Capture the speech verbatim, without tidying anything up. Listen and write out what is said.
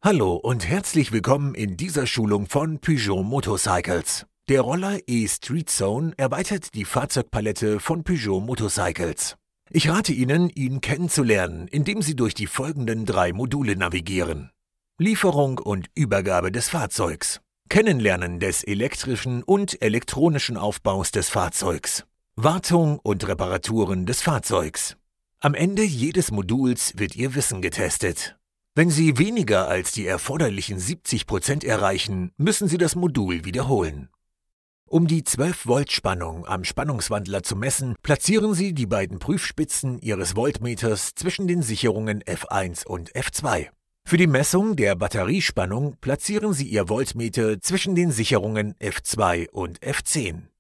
Hallo und herzlich willkommen in dieser Schulung von Peugeot Motorcycles. Der Roller e-Street Zone erweitert die Fahrzeugpalette von Peugeot Motorcycles. Ich rate Ihnen, ihn kennenzulernen, indem Sie durch die folgenden drei Module navigieren. Lieferung und Übergabe des Fahrzeugs. Kennenlernen des elektrischen und elektronischen Aufbaus des Fahrzeugs. Wartung und Reparaturen des Fahrzeugs. Am Ende jedes Moduls wird Ihr Wissen getestet. Wenn Sie weniger als die erforderlichen siebzig Prozent erreichen, müssen Sie das Modul wiederholen. Um die zwölf Volt Spannung am Spannungswandler zu messen, platzieren Sie die beiden Prüfspitzen Ihres Voltmeters zwischen den Sicherungen F eins und F zwei. Für die Messung der Batteriespannung platzieren Sie Ihr Voltmeter zwischen den Sicherungen F zwei und F zehn.